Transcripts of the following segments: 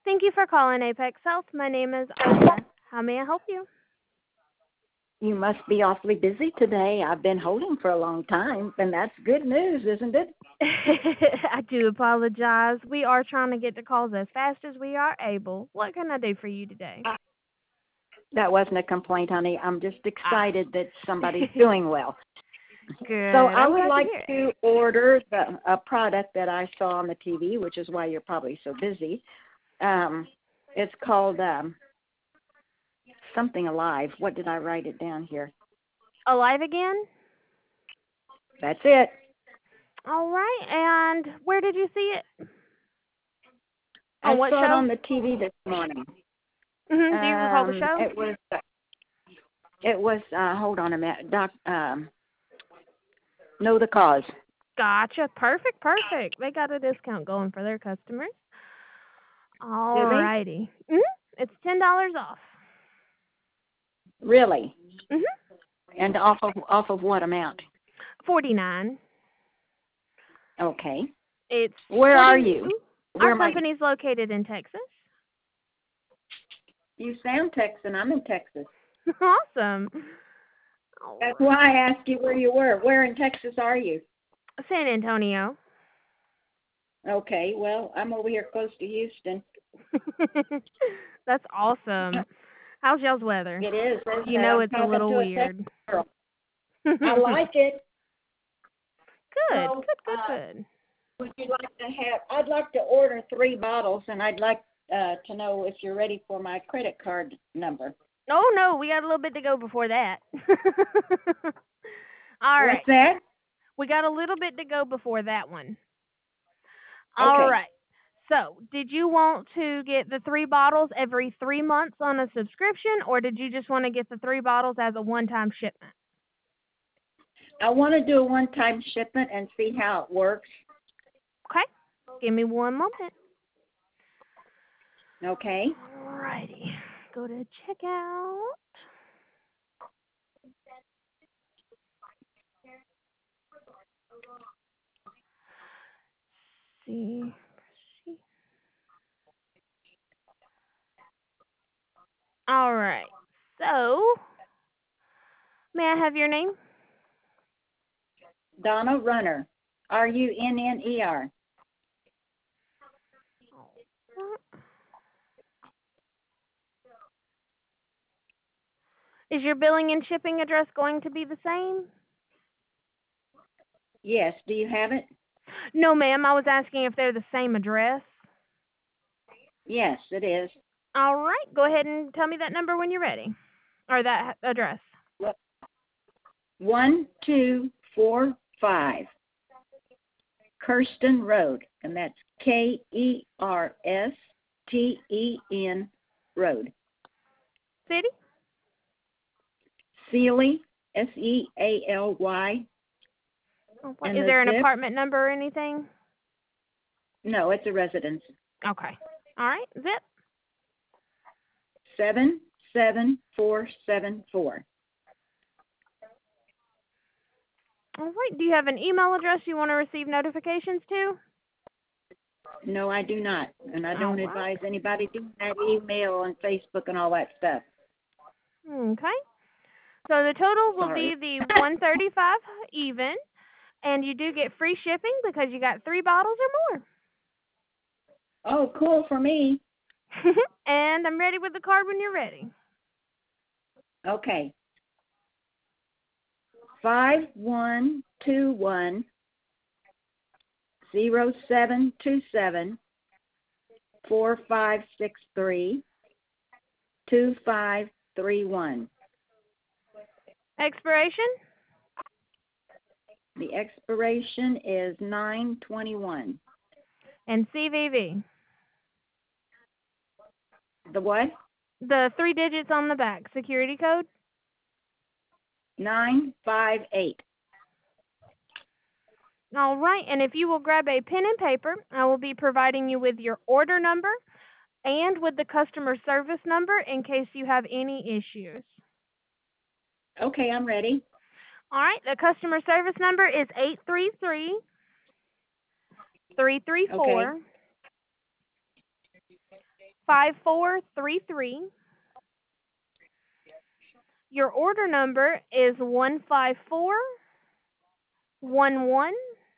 Thank you for calling Apex Health. My name is Aya. How may I help you? You must be awfully busy today. I've been holding for a long time, and that's good news, isn't it? I do apologize. We are trying to get the calls as fast as we are able. What can I do for you today? That wasn't a complaint, honey. I'm just Ah, excited that somebody's doing well. So good. I I'm would glad to like hear it. to order a product that I saw on the TV, which is why you're probably so busy. Um, it's called something alive. What did I write it down here? Alive again? That's it. All right. And where did you see it? I On what saw it show? on the TV this morning. Do you recall the show? It was. Hold on a minute. Know the cause. Gotcha. Perfect. Perfect. They got a discount going for their customers. All Do they? righty. It's $10 off. Really? Mhm. And off of what amount? 49. Okay. It's Where are 40. you? Our Where am I? company's located in Texas. You sound Texan. I'm in Texas. Awesome. All That's right. why I asked you where you were. Where in Texas are you? San Antonio. Okay. Well, I'm over here close to Houston. That's awesome. How's y'all's weather? It is, isn't You it? know I'm it's a talking little to a Texas weird. girl. I Good. like it. Good. So, Good. would you like to have? I'd like to order 3 bottles, and I'd like to know if you're ready for my credit card number. Oh no, we got a little bit to go before that. All What's right. that? We got a little bit to go before that one. All Okay. right. So, did you want to get the 3 bottles every 3 months on a subscription, or did you just want to get the 3 bottles as a one-time shipment? I want to do a one-time shipment and see how it works. Okay. Give me one moment. Okay. Alrighty. Go to checkout. See. All right. So, may I have your name? Donna Runner. Runner. Is your billing and shipping address going to be the same? Yes. Do you have it? No, ma'am. I was asking if they're the same address. Yes, it is. All right. Go ahead and tell me that number when you're ready, or that address. 1245 Kirsten Road, and that's Kersten Road. City? Sealy, Sealy, Okay. and Is the there an zip. apartment number or anything? No, it's a residence. Okay. All right. Zip. 77474. All right. Do you have an email address you want to receive notifications to? No, I do not, and I All don't right. advise anybody doing that email and Facebook and all that stuff. Okay. So the total will Sorry. be the 135 even, and you do get free shipping because you got 3 bottles or Oh, cool for me. more. And I'm ready with the card when you're ready. Okay. 5121072745632531. Expiration The expiration is 9/21. and CVV. The what? The 3 digits on the back. Security code. 958. All right. And if you will grab a pen and paper, I will be providing you with your order number and with the customer service number in case you have any issues. Okay, I'm ready. All right. The customer service number is 833 Okay. 334 5433. Your order number is 15411,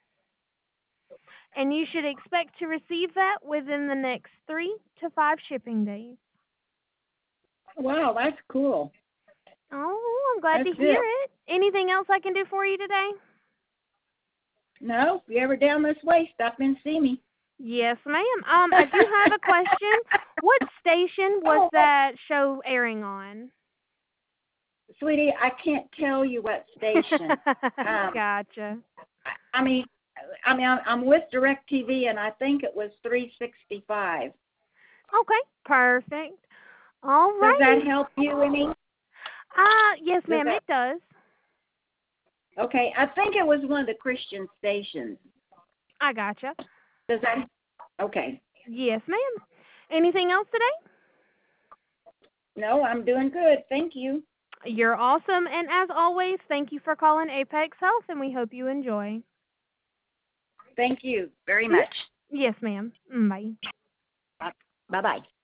and you should expect to receive that within the next 3 to 5 shipping days. Wow, that's cool. Oh, I'm glad That's to hear it. it. Anything else I can do for you today? No, if you're ever down this way, stop and see me. Yes, ma'am. I do have a question. What station was that show airing on? Sweetie, I can't tell you what station. Gotcha. I mean, I'm with DirecTV, and I think it was 365. Okay, perfect. All Does that right. help you any? Yes, Does ma'am, that? it does. Okay, I think it was one of the Christian stations. I gotcha. Does that? Okay. Yes, ma'am. Anything else today? No, I'm doing good. Thank you. You're awesome, and as always, thank you for calling Apex Health, and we hope you enjoy. Thank you very much. Yes, ma'am. Bye. Bye-bye.